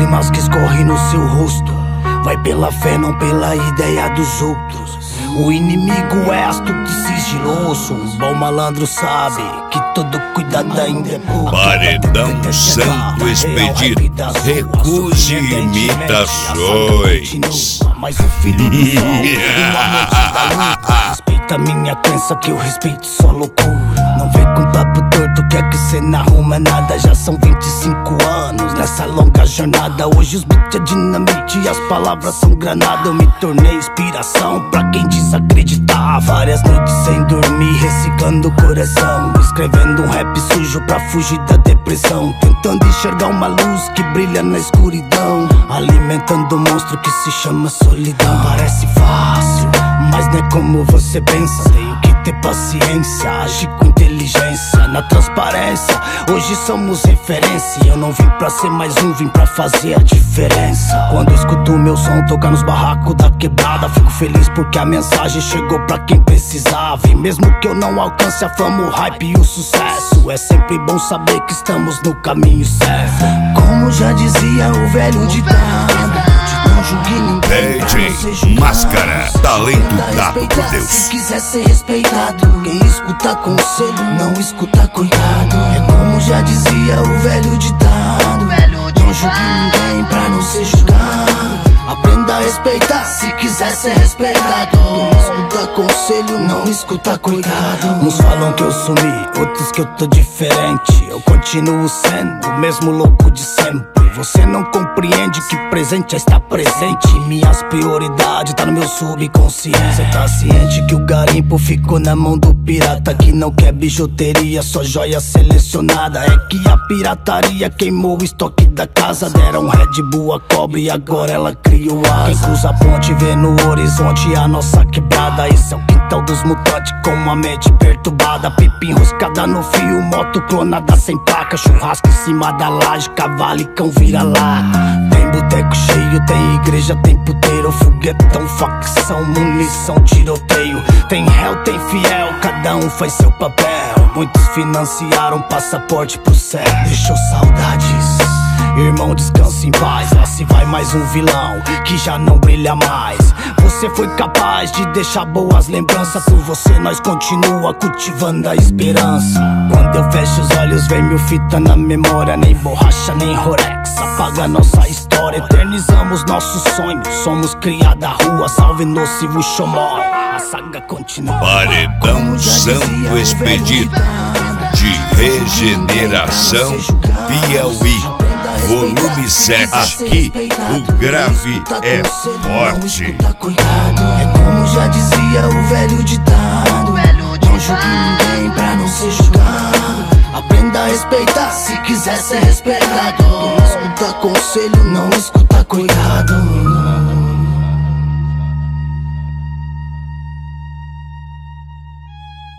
lágrimas que escorrem no seu rosto. Vai pela fé, não pela ideia dos outros. O inimigo é astuto e sigiloso. Um bom malandro sabe que todo cuidado ainda é pouco. Paredão Santo Expedito, recuse imitações. Mas o filho do sol, respeita minha crença que eu respeito só loucura. Não vem com papo torto, quer que cê não arruma nada. Já são 25 anos nessa longa jornada. Hoje os beats é dinamite e as palavras são granada. Eu me tornei inspiração pra quem desacreditar. Várias noites sem dormir, reciclando o coração, escrevendo um rap sujo pra fugir da depressão. Tentando enxergar uma luz que brilha na escuridão, alimentando um monstro que se chama solidão. Parece fácil, mas não é como você pensa. Tenho que ter paciência, agir com inteligência, na transparência. Hoje somos referência. Eu não vim pra ser mais um, vim pra fazer a diferença. Quando eu escuto meu som tocar nos barracos da quebrada, fico feliz porque a mensagem chegou pra quem precisava. E mesmo que eu não alcance a fama, o hype e o sucesso, é sempre bom saber que estamos no caminho certo. Como já dizia o velho ditado, não julgue ninguém, DJ Máscara, talento dado por Deus. Se quiser ser respeitado, quem escuta conselho não escuta coitado. É como já dizia o velho ditado, não julgue ninguém pra não ser julgado. Aprenda a respeitar, se quiser ser respeitado. Quem escuta conselho não escuta coitado. Uns falam que eu sumi, outros que eu tô diferente. Eu continuo sendo o mesmo louco de sempre. Você não compreende que presente é estar presente. Minhas prioridades tá no meu subconsciente. Cê tá ciente que o garimpo ficou na mão do pirata, que não quer bijuteria, só joia selecionada. É que a pirataria queimou o estoque da casa. Deram Red Bull a cobre e agora ela criou asa. Quem cruza a ponte vê no horizonte a nossa quebrada. Esse é o quintal dos mutantes com a mente perturbada. Pipa enroscada no fio, moto clonada sem placa, churrasco em cima da laje, cavalo e cão vira lá. Tem boteco cheio, tem igreja, tem puteiro, foguetão, facção, munição, tiroteio. Tem réu, tem fiel, cada um faz seu papel. Muitos financiaram passaporte pro céu. Deixou saudades, irmão, descanse em paz. Lá se vai mais um vilão que já não brilha mais. Você foi capaz de deixar boas lembranças. Por você nós continua cultivando a esperança. Quando eu fecho os olhos vem mil fita na memória. Nem borracha, nem rorex apaga nossa história. Eternizamos nossos sonhos, somos criada à rua. Salve nocivo Xomó, a saga continua. Paredão Santo Expedito, de regeneração Piauí, volume 7. Aqui o grave é forte. É como já dizia o velho ditado, não julgue ninguém pra não ser julgado. Aprenda a respeitar, se quiser ser respeitado. Quem escuta conselho não escuta coitado.